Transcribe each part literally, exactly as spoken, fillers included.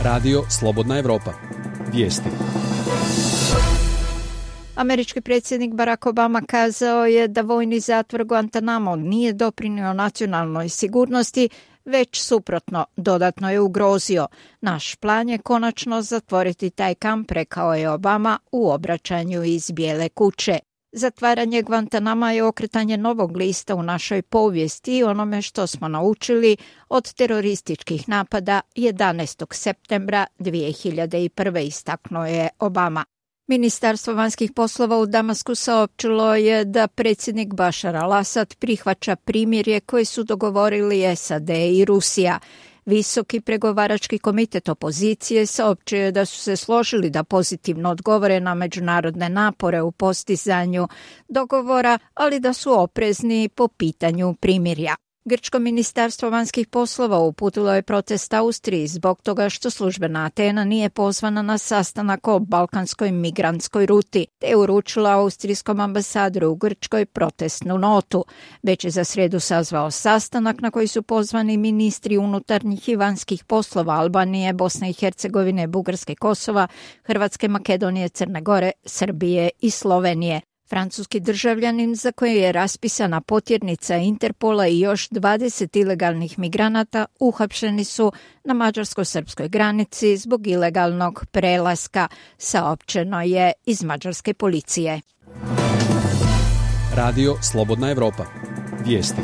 Radio Slobodna Evropa. Vijesti. Američki predsjednik Barack Obama kazao je da vojni zatvor Guantanamo nije doprinio nacionalnoj sigurnosti, već suprotno, dodatno je ugrozio. Naš plan je konačno zatvoriti taj kamp, rekao je Obama u obraćanju iz Bijele kuće. Zatvaranje Guantanama je okretanje novog lista u našoj povijesti i onome što smo naučili od terorističkih napada jedanaestog septembra dvije hiljade prve. istaknuo je Obama. Ministarstvo vanjskih poslova u Damasku saopćilo je da predsjednik Bašar al-Asad prihvaća primirje koje su dogovorili S A D i Rusija. Visoki pregovarački komitet opozicije saopćio je da su se složili da pozitivno odgovore na međunarodne napore u postizanju dogovora, ali da su oprezni po pitanju primirja. Grčko ministarstvo vanjskih poslova uputilo je protest Austriji zbog toga što službena Atena nije pozvana na sastanak o balkanskoj migrantskoj ruti, te je uručila austrijskom ambasadoru u Grčkoj protestnu notu. Već je za srijedu sazvao sastanak na koji su pozvani ministri unutarnjih i vanjskih poslova Albanije, Bosne i Hercegovine, Bugarske, Kosova, Hrvatske, Makedonije, Crne Gore, Srbije i Slovenije. Francuski državljanin za koje je raspisana potjernica Interpola i još dvadeset ilegalnih migranata uhapšeni su na mađarsko-srpskoj granici zbog ilegalnog prelaska, saopćeno je iz mađarske policije. Radio Slobodna Evropa. Vijesti.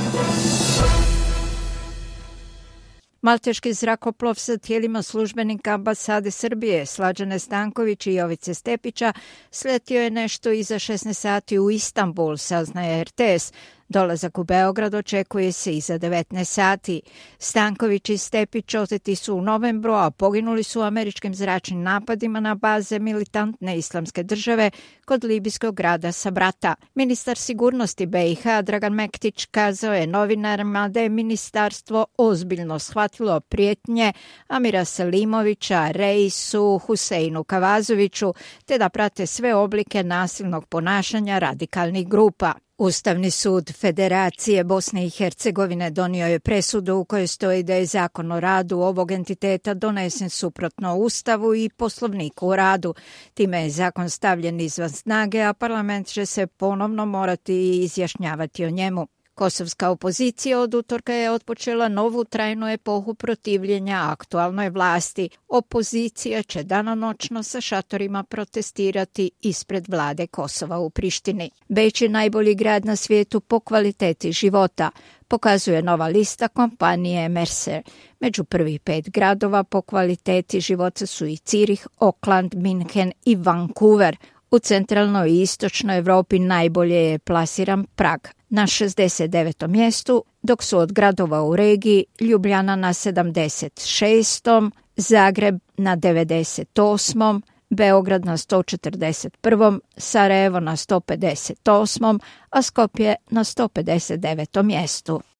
Malteški zrakoplov sa tijelima službenika ambasade Srbije Slađane Stanković i Jovice Stepića sletio je nešto iza šesnaest sati u Istanbul, saznaje R T S. Dolazak u Beograd očekuje se iza devetnaest sati. Stanković i Stepić oteti su u novembru, a poginuli su u američkim zračnim napadima na baze militantne islamske države kod libijskog grada Sabrata. Ministar sigurnosti B i H Dragan Mektić kazao je novinarima da je ministarstvo ozbiljno shvatilo prijetnje Amira Selimovića, Reisu, Huseinu Kavazoviću, te da prate sve oblike nasilnog ponašanja radikalnih grupa. Ustavni sud Federacije Bosne i Hercegovine donio je presudu u kojoj stoji da je zakon o radu ovog entiteta donesen suprotno Ustavu i Poslovniku o radu. Time je zakon stavljen izvan snage, a parlament će se ponovno morati izjašnjavati o njemu. Kosovska opozicija od utorka je otpočela novu trajnu epohu protivljenja aktualnoj vlasti. Opozicija će danonoćno sa šatorima protestirati ispred vlade Kosova u Prištini. Beč je najbolji grad na svijetu po kvaliteti života, pokazuje nova lista kompanije Mercer. Među prvih pet gradova po kvaliteti života su i Cirih, Oakland, Minhen i Vancouver. U centralnoj i istočnoj Europi najbolje je plasiran Prag na šezdeset devetom mjestu, dok su od gradova u regiji Ljubljana na sedamdeset šestom, Zagreb na devedeset osmom, Beograd na sto četrdeset prvom, Sarajevo na sto pedeset osmom, a Skopje na sto pedeset devetom mjestu.